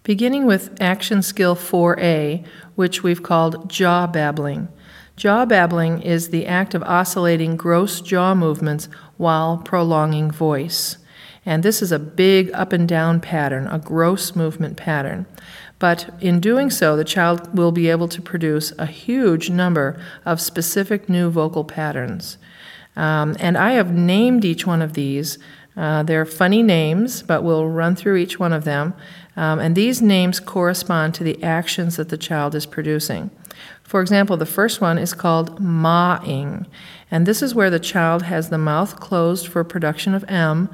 Beginning with action skill 4A, which we've called jaw babbling. Jaw babbling is the act of oscillating gross jaw movements while prolonging voice. And this is a big up and down pattern, a gross movement pattern. But in doing so, the child will be able to produce a huge number of specific new vocal patterns. And I have named each one of these. They're funny names, but we'll run through each one of them. And these names correspond to the actions that the child is producing. For example, the first one is called ma-ing, and this is where the child has the mouth closed for production of M,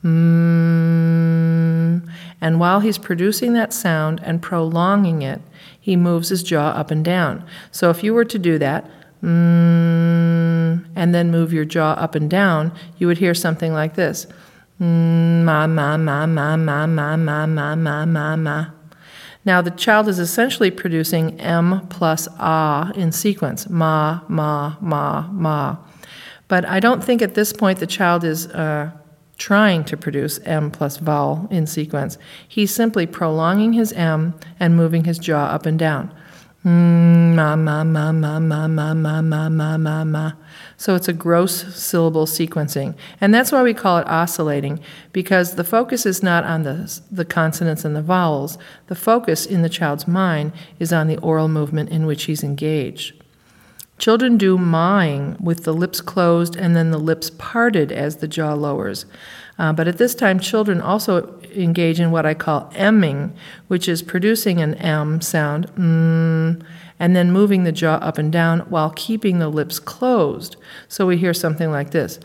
and while he's producing that sound and prolonging it, he moves his jaw up and down. So if you were to do that, and then move your jaw up and down, you would hear something like this. Ma, ma, ma, ma, ma, ma, ma, ma, ma, ma, ma. Now the child is essentially producing M plus ah in sequence. Ma, ma, ma, ma. But I don't think at this point the child is trying to produce M plus vowel in sequence. He's simply prolonging his M and moving his jaw up and down. Ma, ma, ma, ma, ma, ma, ma, ma, ma, ma, ma. So it's a gross syllable sequencing. And that's why we call it oscillating, because the focus is not on the consonants and the vowels. The focus in the child's mind is on the oral movement in which he's engaged. Children do ma-ing with the lips closed and then the lips parted as the jaw lowers. But at this time, children also engage in what I call emming, which is producing an M sound, and then moving the jaw up and down while keeping the lips closed. So we hear something like this.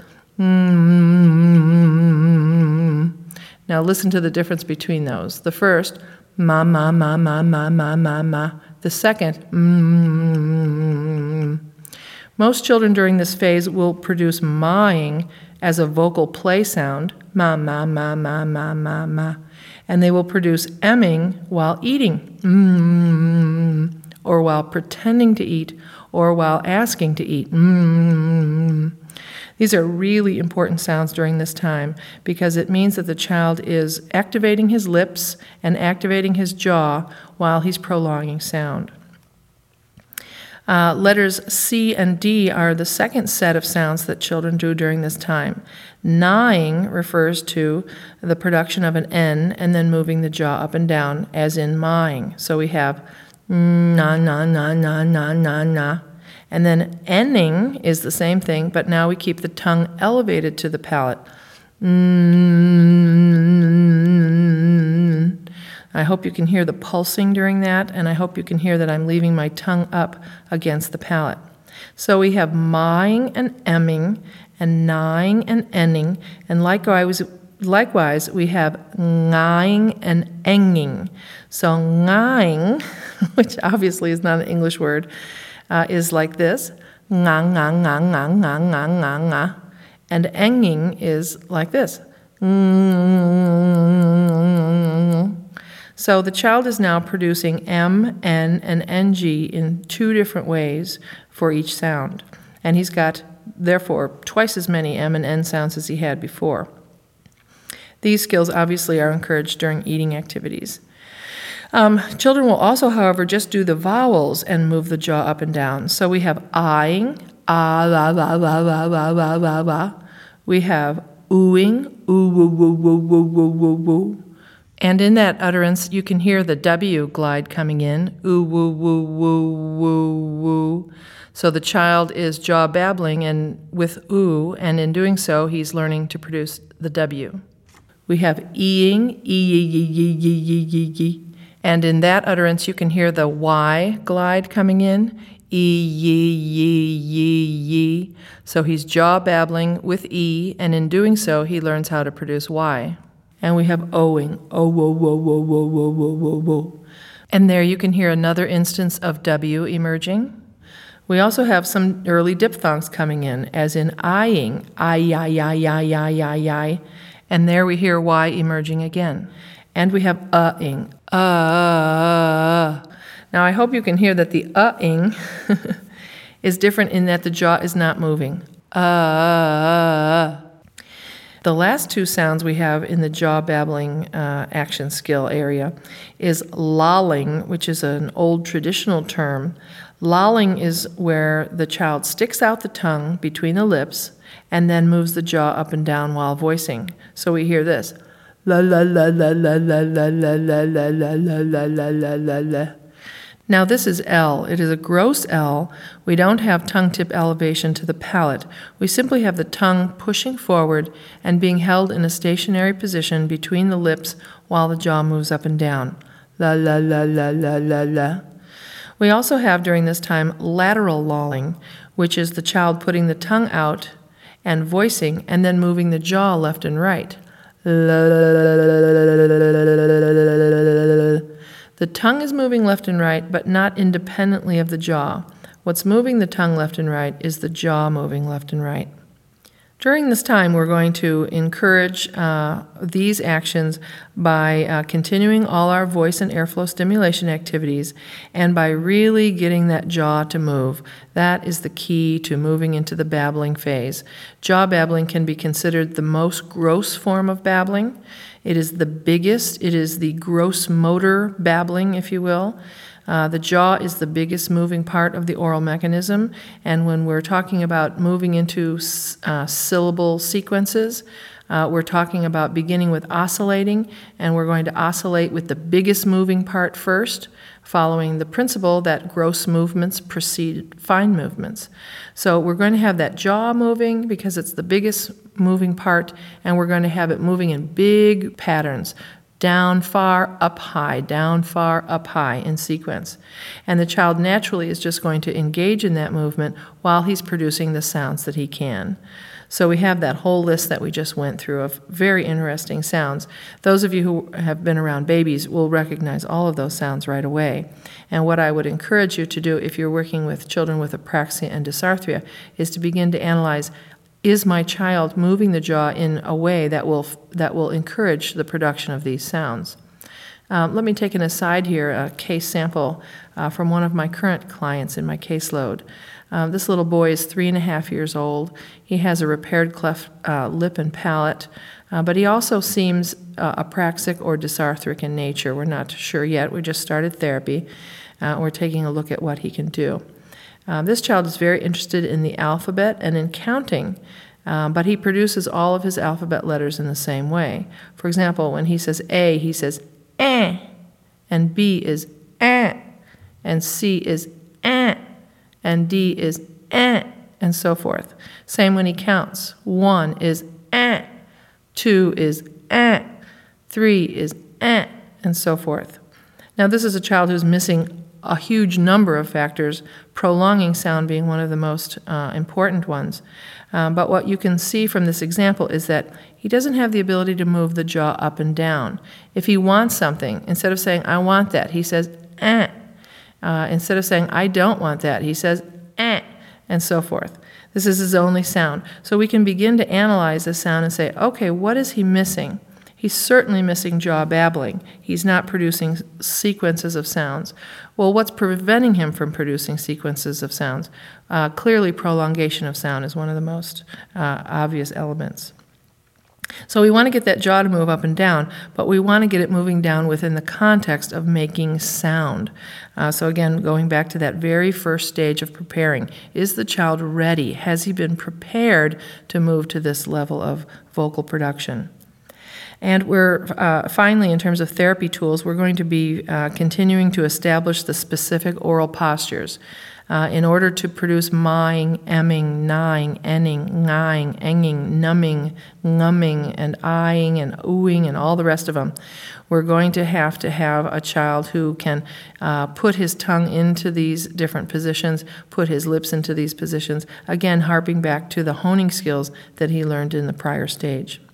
Now listen to the difference between those. The first, ma, ma, ma, ma, ma, ma, ma, ma. The second, Most children during this phase will produce ma-ing as a vocal play sound, ma, ma, ma, ma, ma, ma, ma, and they will produce emming while eating, or while pretending to eat, or while asking to eat. These are really important sounds during this time because it means that the child is activating his lips and activating his jaw while he's prolonging sound. Letters C and D are the second set of sounds that children do during this time. Na-ing refers to the production of an N and then moving the jaw up and down, as in ma-ing. So we have na, na, na, na, na, na, na. And then enning is the same thing, but now we keep the tongue elevated to the palate. I hope you can hear the pulsing during that, and I hope you can hear that I'm leaving my tongue up against the palate. So we have ma-ing and emming, and na-ing and enning, and likewise we have nga-ing and enging. So nga-ing, which obviously is not an English word, is like this, nga, nga, nga, nga, nga, nga, nga, nga, and enging is like this. So the child is now producing M, N, and NG in two different ways for each sound. And he's got, therefore, twice as many M and N sounds as he had before. These skills obviously are encouraged during eating activities. Children will also, however, just do the vowels and move the jaw up and down. So we have ah-ing, ah, la, la, la, la, la, la, la, la. We have ooing, ooh, woo, woo, woo, woo, woo, woo, woo. And in that utterance, you can hear the W glide coming in, ooh, woo, woo, woo, woo, woo. So the child is jaw babbling and with ooh, and in doing so, he's learning to produce the W. We have e-ing, e-ye-ye-ye-ye-ye-ye. And in that utterance, you can hear the Y glide coming in, e-ye-ye-ye-ye. So he's jaw babbling with E, and in doing so, he learns how to produce Y. And we have O-ing, o-wo-wo-wo-wo-wo-wo-wo. And there you can hear another instance of W emerging. We also have some early diphthongs coming in, as in I-ing, I-yi-yi-yi-yi-yi-yi. And there we hear Y emerging again. And we have ing. Now I hope you can hear that the ing is different in that the jaw is not moving. The The last two sounds we have in the jaw babbling action skill area is lolling, which is an old traditional term. Lolling is where the child sticks out the tongue between the lips and then moves the jaw up and down while voicing. So we hear this. La la la la la la la la la la la la la la la la. Now this is L. It is a gross L. We don't have tongue tip elevation to the palate. We simply have the tongue pushing forward and being held in a stationary position between the lips while the jaw moves up and down. La la la la la la la. We also have during this time lateral lolling, which is the child putting the tongue out and voicing and then moving the jaw left and right. The tongue is moving left and right, but not independently of the jaw. What's moving the tongue left and right is the jaw moving left and right. During this time, we're going to encourage these actions by continuing all our voice and airflow stimulation activities and by really getting that jaw to move. That is the key to moving into the babbling phase. Jaw babbling can be considered the most gross form of babbling. It is the biggest. It is the gross motor babbling, if you will. The jaw is the biggest moving part of the oral mechanism, and when we're talking about moving into syllable sequences, we're talking about beginning with oscillating, and we're going to oscillate with the biggest moving part first, following the principle that gross movements precede fine movements. So we're going to have that jaw moving because it's the biggest moving part, and we're going to have it moving in big patterns. Down, far, up, high, down, far, up, high in sequence. And the child naturally is just going to engage in that movement while he's producing the sounds that he can. So we have that whole list that we just went through of very interesting sounds. Those of you who have been around babies will recognize all of those sounds right away. And what I would encourage you to do if you're working with children with apraxia and dysarthria is to begin to analyze, is my child moving the jaw in a way that will encourage the production of these sounds? Let me take an aside here, a case sample from one of my current clients in my caseload. This little boy is 3.5 years old. He has a repaired cleft lip and palate, but he also seems apraxic or dysarthric in nature. We're not sure yet. We just started therapy. We're taking a look at what he can do. This child is very interested in the alphabet and in counting, but he produces all of his alphabet letters in the same way. For example, when he says A, he says eh, and B is eh, and C is eh, and D is eh, and so forth. Same when he counts. 1 is eh, 2 is eh, 3 is eh, and so forth. Now this is a child who's missing a huge number of factors, prolonging sound being one of the most important ones. But what you can see from this example is that he doesn't have the ability to move the jaw up and down. If he wants something, instead of saying, I want that, he says, eh. Instead of saying, I don't want that, he says, eh, and so forth. This is his only sound. So we can begin to analyze this sound and say, okay, what is he missing? He's certainly missing jaw babbling. He's not producing sequences of sounds. Well, what's preventing him from producing sequences of sounds? Clearly, prolongation of sound is one of the most obvious elements. So we want to get that jaw to move up and down, but we want to get it moving down within the context of making sound. So again, going back to that very first stage of preparing, is the child ready? Has he been prepared to move to this level of vocal production? And we're finally, in terms of therapy tools, we're going to be continuing to establish the specific oral postures in order to produce maaing, emming, naaing, enning, ngaaing, enging, numbing, ngumming, and eyeing, and oohing, and all the rest of them. We're going to have a child who can put his tongue into these different positions, put his lips into these positions, again, harping back to the honing skills that he learned in the prior stage.